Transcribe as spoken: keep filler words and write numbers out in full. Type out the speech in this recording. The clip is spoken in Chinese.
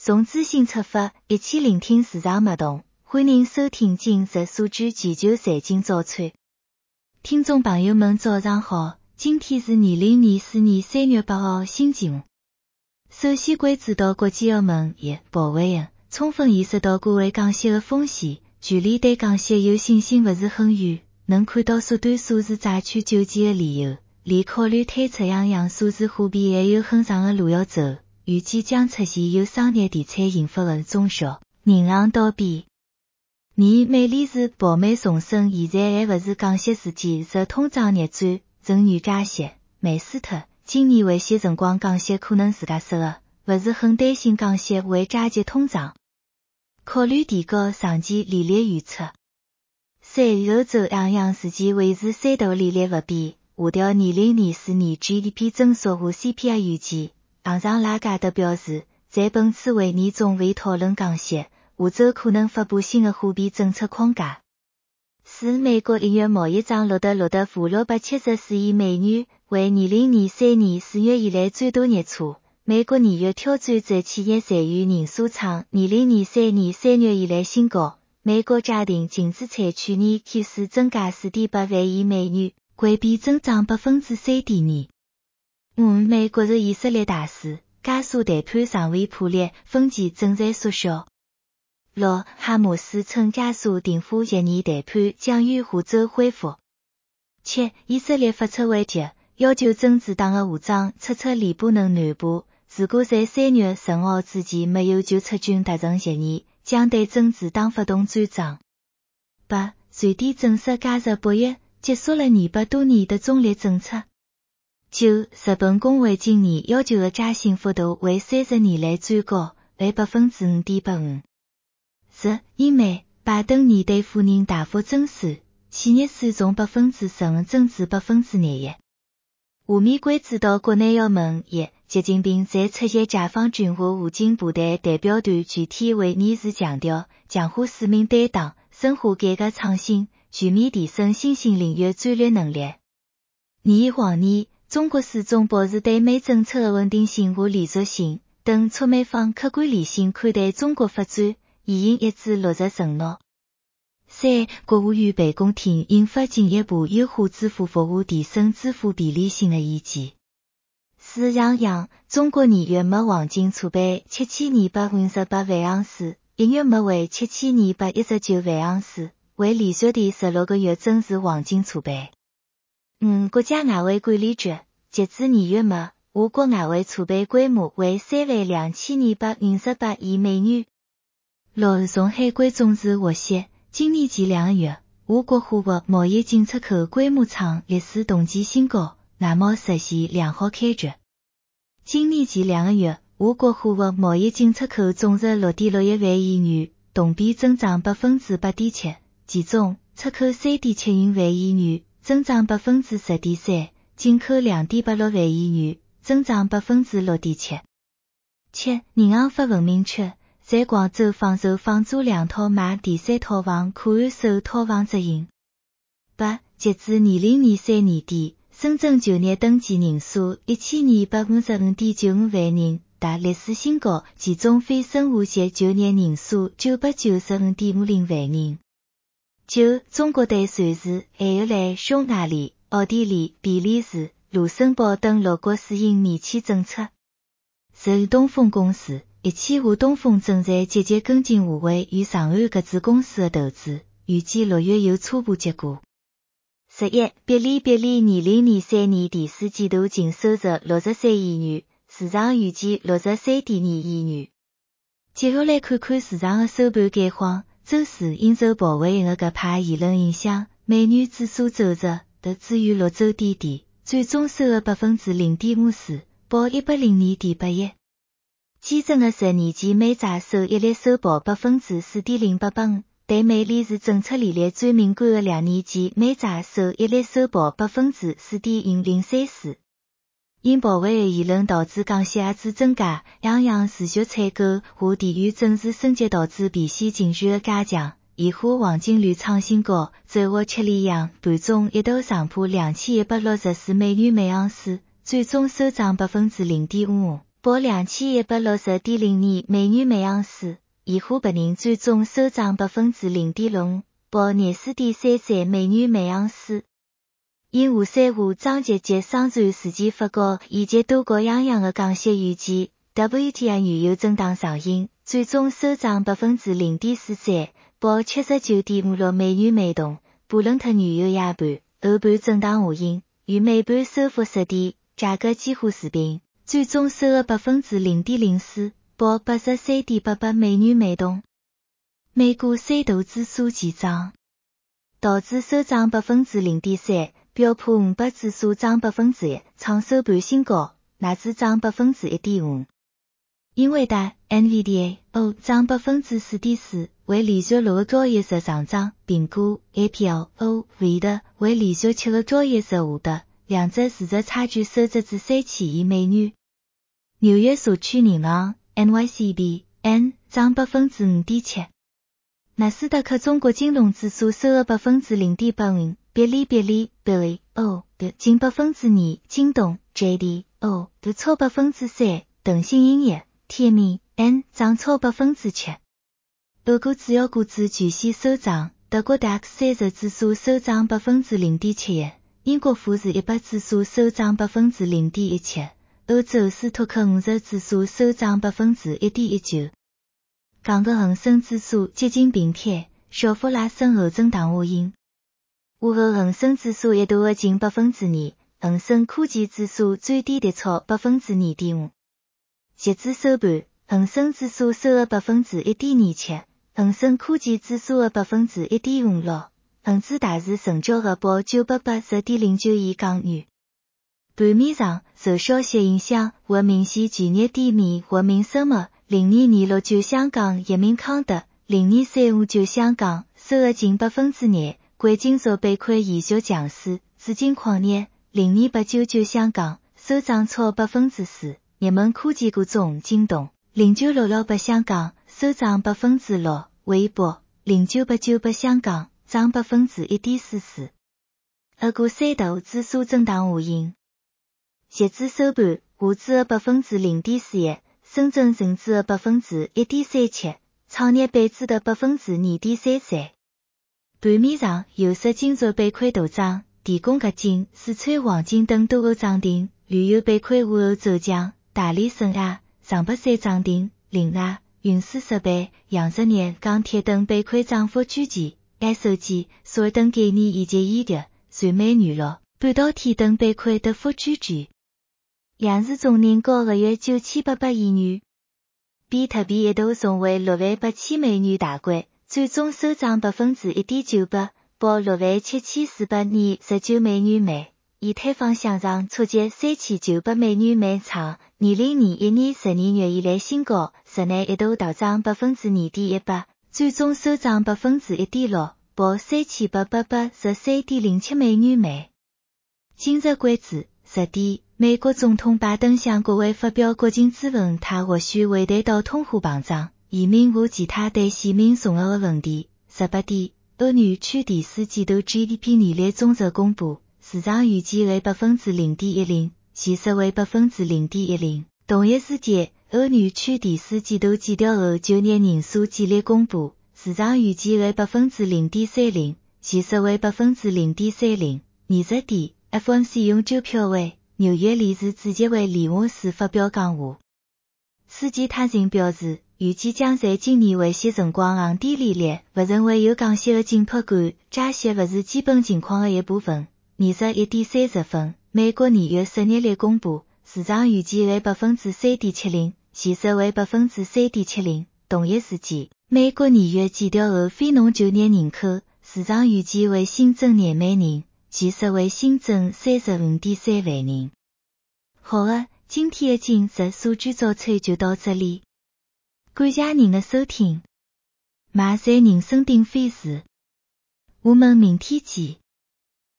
从资讯出发，一起聆听市场脉动。欢迎收听今日数据全球财经早餐。听众朋友们早上好，今天是二零二四年三月八号星期五。首先关注到国际澳门一鲍威尔充分意识到国外降息的风险，距离对降息有信心不是很远，能看到缩短数字债券救济的理由，离考虑推出样样数字货币还有很长的路要走，预计将出现由商业地产引发的中小银行倒闭。而美联储鲍美重申现在还不是降息时机，受通胀逆转，仍然加息。梅斯特今年危险辰光降息可能自家说的，不是很担心降息会加剧通胀。考虑提高长期利率预测。三欧洲央行事件维持三大利率不变，下调二零二四年 G D P 增速和 C P I 预计。行长拉加德表示，在本次会议中会讨论降息，下周可能发布新的货币政策框架。四美国一月贸易账录得录得负六百七十四亿美元，为二零二三年四月以来最大日出。美国二月挑战者企业裁员人数创二零二三年三月以来新高。美国家庭净资产去年开始增加 四点八万亿美元，环比增长 百分之三点二。五美国是以色列大使，加沙谈判尚未破裂，分歧正在缩小。六哈马斯称加沙停火一年谈判将于下周恢复。七以色列发出威胁，要求真主党的武装撤出黎巴嫩南部，如果在三月十五号之前没有就撤军达成协议，将对真主党发动战争。八瑞典正式加入北约，结束了二百多年的中立政策。九日本工会今年要求的加薪幅度为三十年来最高，为 百分之五点八五。十英美拜登年对夫人大幅增税，企业税从 百分之十五 增至 百分之廿一。下面关注到国内要闻一，习近平在出席解放军和武警部队代表团全体会议时强调，强化使命担当，深化改革创新，全面提升新兴领域战略能力。二往年，中国始终保持对美政策的稳定性和连续性，等促美方客观理性看待中国发展，现行一致落实承诺。三国务院办公厅印发进一步优化支付服务、提升支付便利性的意见。四央央，中国二月末黄金储备七千二百五十八万盎司，一月末为七千二百一十九万盎司，为连续第十六个月增持黄金储备。五国家外汇管理局，截至二月末，我国外汇储备规模为三万两千二百五十八亿美元。六从海关总署获悉，今年前两个月，我国货物贸易进出口规模创历史同期新高，外贸实现良好开局。今年前两个月，我国货物贸易进出口总值 六点六一万亿元，同比增长 百分之八点七， 其中出口 三点七五万亿元，增长 百分之十点三， 进口 两点八六万亿元，增长 百分之六点七。七银行发文明确，在广州仿售房租两套买第三套房可按首套房执行。八截至二零二三年底，深圳就业登记人数一千二百五十五点九五万人，达历史新高，其中非生活节就业人数九百九十五点五零万人。九中国对瑞士、爱尔兰、匈牙利、奥地利、比利时、卢森堡等六国实行免签政策。十东风公司一汽华东风正在积极跟进华为与上海格子公司的投资，预计六月有初步结果。十一哔哩哔哩二零二三年第四季度净收入六十三亿元，市场预计六十三点二亿元。接下来看看市场的收盘概况。周四因受鲍威尔的搿派言论影响，美元指数走弱，特至于六周低点，最终收了 百分之零点五四， 报一百零二点八一。基准的十年期美债收益率收报 百分之四点零八八五，对美联储政策利率最敏感的两年期美债收益率收报 百分之四点零零三四。因鲍威尔言论导致降息压制增加，央行持续采购和地缘政治升级导致避险情绪的加强，现货黄金率创新高，周五七连阳，盘中一度上破两千一百六十四美元每盎司，最终收涨 百分之零点五五， 报两千一百六十点零二美元每盎司，二虎白银最终收涨百分之零点六五，报廿四点三三美元每盎司。因五三五张节节商船事件发觉以及多个样样的降息预期 ，W T I 原油震荡上映，最终收涨百分之零点四三，报七十九点五六美元每桶。布伦特原油夜盘、后盘震荡下行，与尾盘收复失地，价格几乎持平，最终收了百分之零点零四，报八十三点八八美元每桶。美股三大指数齐涨，道指收涨百分之零点三。标普五百指数涨百分之一，创收盘新高，纳指涨百分之一点五。英伟达 N V D A O 涨百分之四点四，为连续六个交易日上涨。苹果 A P L O 为的为连续七个交易日下跌，两者市值差距收窄至三千亿美元。纽约索区银行 N Y C B N 涨百分之五点七。纳斯达克中国金融指数收了百分之零点八五。别离别离 Billy O 的近百分之二，京东 J D O 的超百分之三，腾讯音乐 T M E N 涨超百分之七。俄国主要股指全线收涨，德国 D A X 三十指数收涨百分之零点七一，英国富时一百指数收涨百分之零点一七，欧洲斯托克五十指数收涨百分之一点一九。港股恒生指数接近平贴，小幅拉升后震荡下行。午后恒生指数一度的近百分之二，恒生科技指数最低跌超百分之二点五。截至收盘，恒生指数收了百分之一点二七，恒生科技指数的百分之一点五六，恒指大市成交额报九百八十点零九亿港元。盘面上，受消息影响，或明显全日低迷或明生物、零二二六九香港、益民康德、零二三五九香港收了近百分之二。贵金属被亏延续强势，紫金矿业零二八九九香港收涨超百分之四，热门科技股中京东零九六六八香港收涨百分之六，微博零九八九八香港涨百分之一点四四。俄股三大指数震荡下行，截至收盘，沪指的百分之零点四一，深圳成指的百分之一点三七，创业板指的百分之二点三三。盘面上，有色金属被亏大涨，电工合金、四川黄金等多个涨停，旅游被亏午后走强，大连升压，上北山涨停，另外，运输设备、养殖业、钢铁等被亏涨幅居前 ，S O G、塑等概念以及医疗、传媒娱乐、半导体等被亏跌幅居前。央视总年高合约九千八百亿元，比特币一度重回六万八千美元大关。最终收涨百分之一点九八，报六万七千四百二十九美元每。以太坊向上触及三千九百美元每创二零二一年十二月以来新高，日内一度大涨百分之二点一八，最终收涨百分之一点六，报三千八百八十三点零七美元每。今日关注十点，美国总统拜登向国会发表国情咨文，他或许会谈到通货膨胀。移民和其他对市民重要的问题。十八点，欧元区第四季度 G D P 年率总值公布，市场预计为百分之零点一零，现实为百分之零点一零。同一时间，欧元区第四季度减掉后就业人数简历公布，市场预计为百分之零点三零，现实为百分之零点三零。二十点 ，F O M C 永久票委纽约理事主席为李沃斯发表讲话。世纪探信表示。预计将在今年为息辰光降低利率，不认为有降息的紧迫感，加息不是基本情况的一部分。二十一点三十分，美国年月失业率公布，市场预计为百分之三点七零，现实为百分之三点七零。同一时间，美国年月减掉后非农就业人口，市场预计为新增廿万人，现实为新增三十五点三万人。好的，今天的今日数据早餐就到这里。感谢您的收听，马赛人生定飞时，我们明天见。